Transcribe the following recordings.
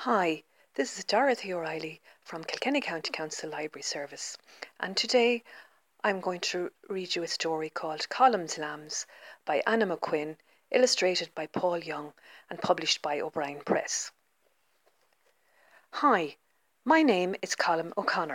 Hi, this is Dorothy O'Reilly from Kilkenny County Council Library Service, and today I'm going to read you a story called Column's Lambs by Anna McQuinn, illustrated by Paul Young and published by O'Brien Press. Hi, my name is Colm O'Connor.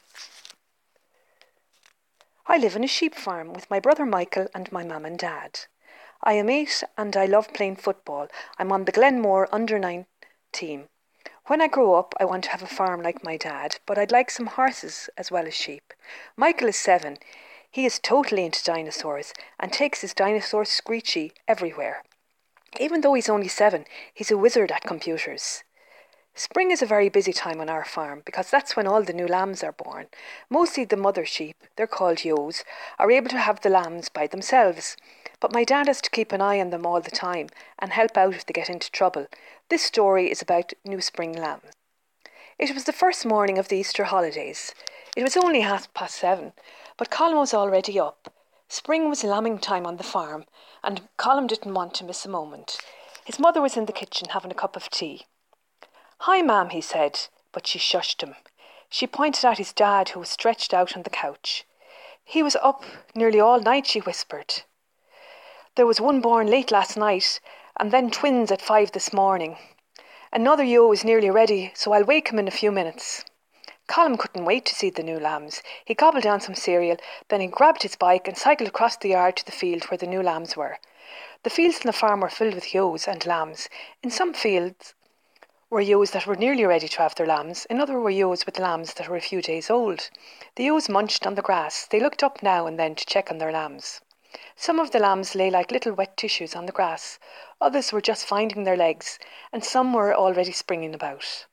I live in a sheep farm with my brother Michael and my mum and dad. I am 8 and I love playing football. I'm on the Glenmore under-9 team. When I grow up, I want to have a farm like my dad, but I'd like some horses as well as sheep. Michael is 7. He is totally into dinosaurs and takes his dinosaur Screechy everywhere. Even though he's only 7, he's a wizard at computers. Spring is a very busy time on our farm because that's when all the new lambs are born. Mostly the mother sheep, they're called ewes, are able to have the lambs by themselves. But my dad has to keep an eye on them all the time and help out if they get into trouble. This story is about new spring lambs. It was the first morning of the Easter holidays. It was only 7:30, but Colm was already up. Spring was lambing time on the farm, and Colm didn't want to miss a moment. His mother was in the kitchen having a cup of tea. "Hi, ma'am," he said, but she shushed him. She pointed at his dad, who was stretched out on the couch. "He was up nearly all night," she whispered. "There was one born late last night, and then twins at 5 this morning. Another ewe is nearly ready, so I'll wake him in a few minutes." Colm couldn't wait to see the new lambs. He gobbled down some cereal, then he grabbed his bike and cycled across the yard to the field where the new lambs were. The fields on the farm were filled with ewes and lambs. In some fields were ewes that were nearly ready to have their lambs. In others were ewes with lambs that were a few days old. The ewes munched on the grass. They looked up now and then to check on their lambs. Some of the lambs lay like little wet tissues on the grass. Others were just finding their legs, and some were already springing about.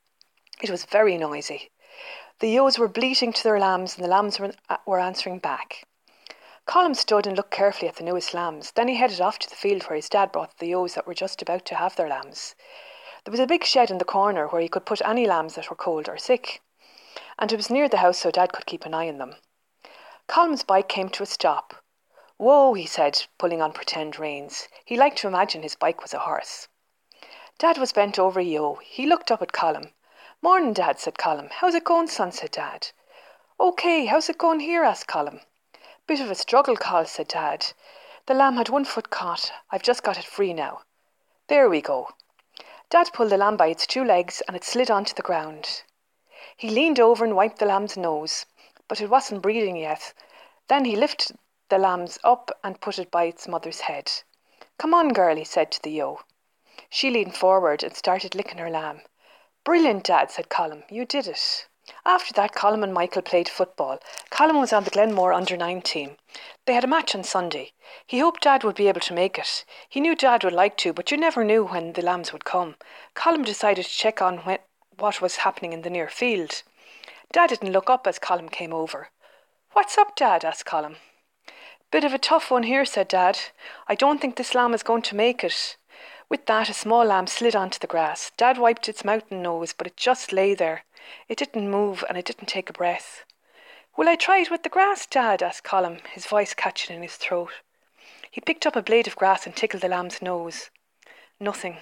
It was very noisy. The ewes were bleating to their lambs, and the lambs were answering back. Colm stood and looked carefully at the newest lambs. Then he headed off to the field where his dad brought the ewes that were just about to have their lambs. There was a big shed in the corner where he could put any lambs that were cold or sick, and it was near the house so Dad could keep an eye on them. Colm's bike came to a stop. "Whoa," he said, pulling on pretend reins. He liked to imagine his bike was a horse. Dad was bent over a ewe. He looked up at Colm. "Morning, Dad," said Colm. "How's it going, son?" said Dad. "OK, how's it going here?" asked Colm. "Bit of a struggle, Col," said Dad. "The lamb had one foot caught. I've just got it free now. There we go." Dad pulled the lamb by its 2 legs and it slid onto the ground. He leaned over and wiped the lamb's nose, but it wasn't breathing yet. Then he lifted the lamb's up and put it by its mother's head. "Come on, girl," he said to the ewe. She leaned forward and started licking her lamb. "Brilliant, Dad," said Colm. "You did it." After that, Colm and Michael played football. Colm was on the Glenmore under-9 team. They had a match on Sunday. He hoped Dad would be able to make it. He knew Dad would like to, but you never knew when the lambs would come. Colm decided to check on what was happening in the near field. Dad didn't look up as Colm came over. "What's up, Dad?" asked Colm. "Bit of a tough one here," said Dad. "I don't think this lamb is going to make it." With that, a small lamb slid onto the grass. Dad wiped its mouth and nose, but it just lay there. It didn't move and it didn't take a breath. "Will I try it with the grass, Dad?" asked Colm, his voice catching in his throat. He picked up a blade of grass and tickled the lamb's nose. Nothing.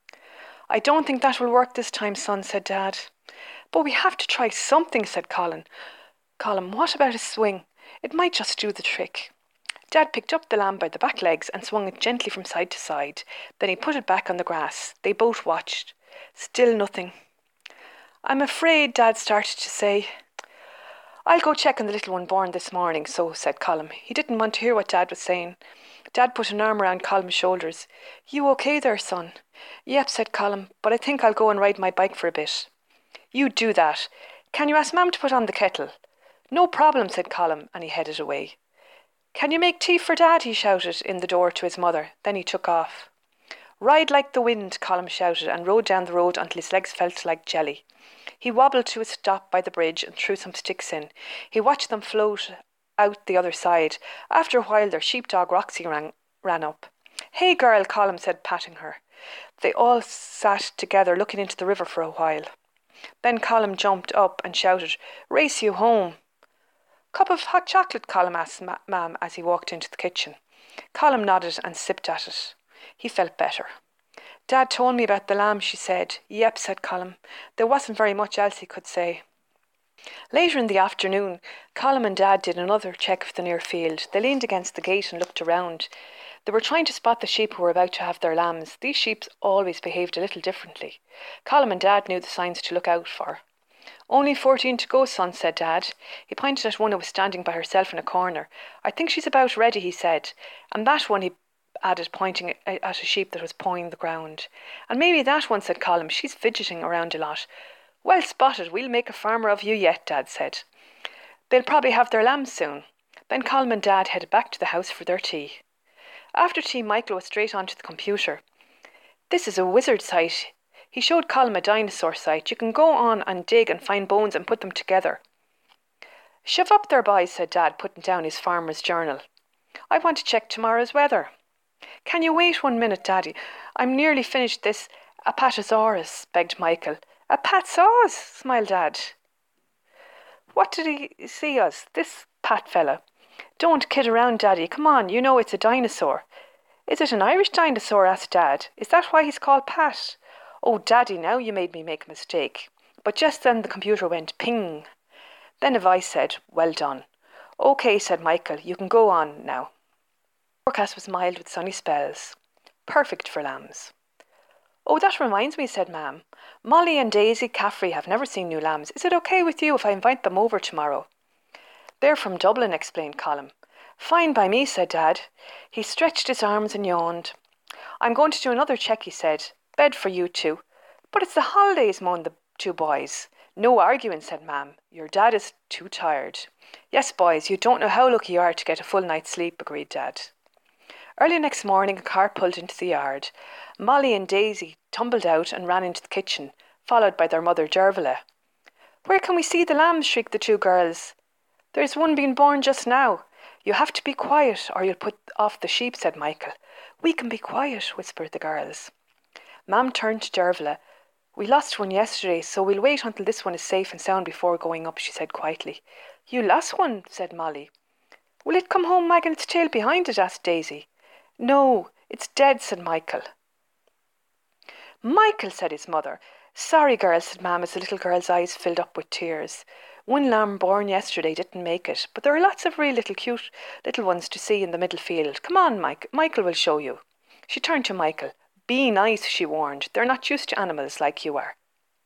"I don't think that will work this time, son," said Dad. "But we have to try something," said Colm. "What about a swing? It might just do the trick." Dad picked up the lamb by the back legs and swung it gently from side to side. Then he put it back on the grass. They both watched. Still nothing. "I'm afraid," Dad started to say. "I'll go check on the little one born this morning," said Colm. He didn't want to hear what Dad was saying. Dad put an arm around Colm's shoulders. "You okay there, son?" "Yep," said Colm, "but I think I'll go and ride my bike for a bit." "You do that. Can you ask Mum to put on the kettle?" "No problem," said Colm, and he headed away. "Can you make tea for Dad?" he shouted in the door to his mother. Then he took off. "Ride like the wind," Colm shouted, and rode down the road until his legs felt like jelly. He wobbled to a stop by the bridge and threw some sticks in. He watched them float out the other side. After a while, their sheepdog Roxy ran up. "Hey, girl," Colm said, patting her. They all sat together looking into the river for a while. Then Colm jumped up and shouted, "Race you home." "Cup of hot chocolate?" Colm asked Mam as he walked into the kitchen. Colm nodded and sipped at it. He felt better. Dad told me about the lamb, she said. Yep, said Colm. There wasn't very much else he could say. Later in the afternoon, Colm and Dad did another check of the near field. They leaned against the gate and looked around. They were trying to spot the sheep who were about to have their lambs. These sheep always behaved a little differently. Colm and Dad knew the signs to look out for. Only 14 to go, son, said Dad. He pointed at one who was standing by herself in a corner. I think she's about ready, he said. And that one, he added, pointing at a sheep that was pawing the ground. And maybe that one, said Colm. She's fidgeting around a lot. Well spotted. We'll make a farmer of you yet, Dad said. They'll probably have their lambs soon. Then Colm and Dad headed back to the house for their tea. After tea, Michael was straight onto the computer. This is a wizard site. He showed Colm a dinosaur site. You can go on and dig and find bones and put them together. Shove up there, boys, said Dad, putting down his farmer's journal. I want to check tomorrow's weather. Can you wait 1 minute, Daddy? I'm nearly finished this Apatosaurus, begged Michael. Apatosaurus, smiled Dad. What did he see us, this Pat fella? Don't kid around, Daddy. Come on, you know it's a dinosaur. Is it an Irish dinosaur? Asked Dad. Is that why he's called Pat? Oh, Daddy, now you made me make a mistake. But just then the computer went ping. Then a voice said, well done. OK, said Michael, you can go on now. The forecast was mild with sunny spells. Perfect for lambs. Oh, that reminds me, said Mam. Molly and Daisy Caffrey have never seen new lambs. Is it OK with you if I invite them over tomorrow? They're from Dublin, explained Colm. Fine by me, said Dad. He stretched his arms and yawned. I'm going to do another check, he said. Bed for you two. But it's the holidays, moaned the two boys. No arguing, said Mam. Your dad is too tired. Yes, boys, you don't know how lucky you are to get a full night's sleep, agreed Dad. Early next morning, a car pulled into the yard. Molly and Daisy tumbled out and ran into the kitchen, followed by their mother, Dervla. Where can we see the lambs? Shrieked the two girls. There's one being born just now. You have to be quiet or you'll put off the sheep, said Michael. We can be quiet, whispered the girls. Mam turned to Dervla. We lost one yesterday, so we'll wait until this one is safe and sound before going up, she said quietly. You lost one, said Molly. Will it come home wagging its tail behind it? Asked Daisy. No, it's dead, said Michael. Michael, said his mother. Sorry, girls, said Mam as the little girl's eyes filled up with tears. One lamb born yesterday didn't make it, but there are lots of real little cute little ones to see in the middle field. Come on, Mike. Michael will show you. She turned to Michael. Be nice, she warned. They're not used to animals like you are.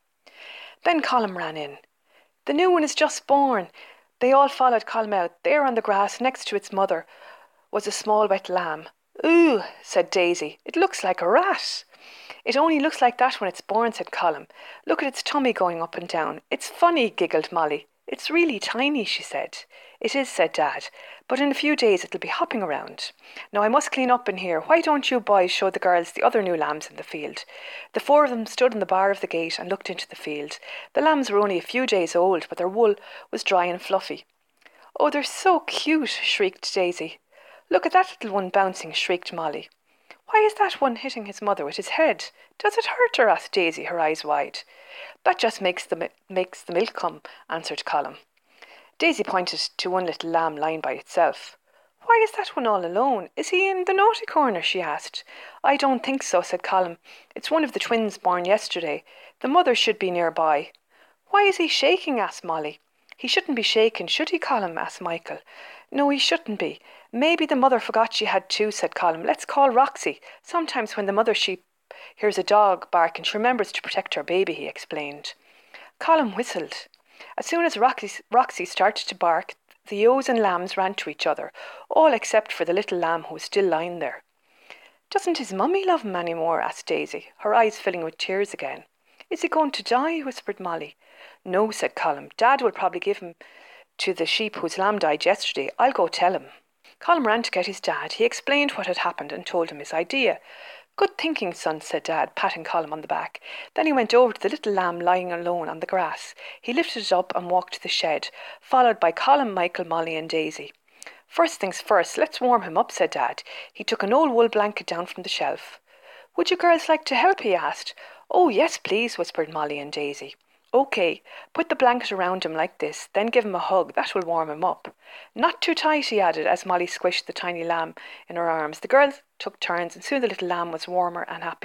Then Colm ran in. The new one is just born. They all followed Colm out. There on the grass next to its mother was a small wet lamb. Ooh, said Daisy. It looks like a rat. It only looks like that when it's born, said Colm. Look at its tummy going up and down. It's funny, giggled Molly. It's really tiny, she said. It is, said Dad, but in a few days it'll be hopping around. Now I must clean up in here. Why don't you boys show the girls the other new lambs in the field? The four of them stood in the bar of the gate and looked into the field. The lambs were only a few days old, but their wool was dry and fluffy. Oh, they're so cute, shrieked Daisy. Look at that little one bouncing, shrieked Molly. Why is that one hitting his mother with his head? Does it hurt her? Asked Daisy, her eyes wide. That just makes the milk come, answered Colm. Daisy pointed to one little lamb lying by itself. Why is that one all alone? Is he in the naughty corner? She asked. I don't think so, said Colm. It's one of the twins born yesterday. The mother should be nearby. Why is he shaking? Asked Molly. He shouldn't be shaking, should he, Colm? Asked Michael. No, he shouldn't be. Maybe the mother forgot she had two, said Colm. Let's call Roxy. Sometimes when the mother sheep hears a dog bark and she remembers to protect her baby, he explained. Colm whistled. As soon as Roxy started to bark, the ewes and lambs ran to each other, all except for the little lamb who was still lying there. Doesn't his mummy love him any more? Asked Daisy, her eyes filling with tears again. Is he going to die? Whispered Molly. No, said Colm. Dad will probably give him to the sheep whose lamb died yesterday. I'll go tell him. Colm ran to get his dad. He explained what had happened and told him his idea. Good thinking, son, said Dad, patting Colm on the back. Then he went over to the little lamb lying alone on the grass. He lifted it up and walked to the shed, followed by Colm, Michael, Molly and Daisy. First things first, let's warm him up, said Dad. He took an old wool blanket down from the shelf. Would you girls like to help? He asked. Oh, yes, please, whispered Molly and Daisy. OK, put the blanket around him like this, then give him a hug. That will warm him up. Not too tight, he added, as Molly squished the tiny lamb in her arms. The girls took turns, and soon the little lamb was warmer and happier.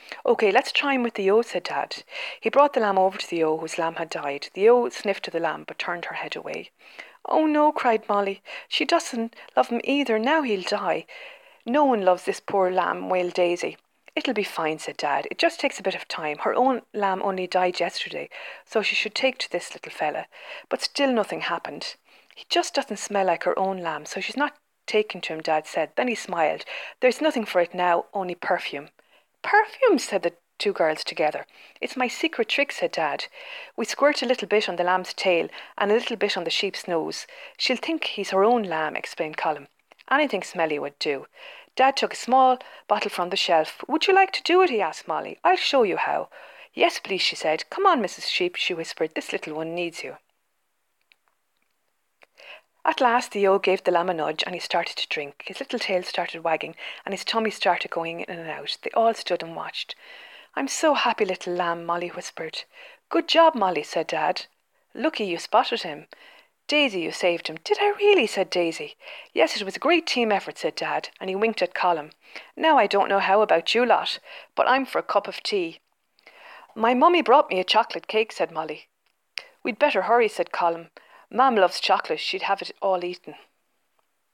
OK, let's try him with the ewe, said Dad. He brought the lamb over to the ewe whose lamb had died. The ewe sniffed at the lamb but turned her head away. Oh no, cried Molly. She doesn't love him either. Now he'll die. No one loves this poor lamb, wailed Daisy. It'll be fine, said Dad. It just takes a bit of time. Her own lamb only died yesterday, so she should take to this little fella. But still nothing happened. He just doesn't smell like her own lamb, so she's not taken to him, Dad said. Then he smiled. There's nothing for it now, only perfume. Perfume, said the two girls together. It's my secret trick, said Dad. We squirt a little bit on the lamb's tail and a little bit on the sheep's nose. She'll think he's her own lamb, explained Colin. Anything smelly would do. Dad took a small bottle from the shelf. Would you like to do it? He asked Molly. I'll show you how. Yes, please, she said. Come on, Mrs. Sheep, she whispered. This little one needs you. At last the ewe gave the lamb a nudge and he started to drink. His little tail started wagging and his tummy started going in and out. They all stood and watched. I'm so happy, little lamb, Molly whispered. Good job, Molly, said Dad. Lucky you spotted him. Daisy, you saved him. Did I really? Said Daisy. Yes, it was a great team effort, said Dad, and he winked at Colin. Now I don't know how about you lot, but I'm for a cup of tea. My mummy brought me a chocolate cake, said Molly. We'd better hurry, said Colin. Mam loves chocolate. She'd have it all eaten.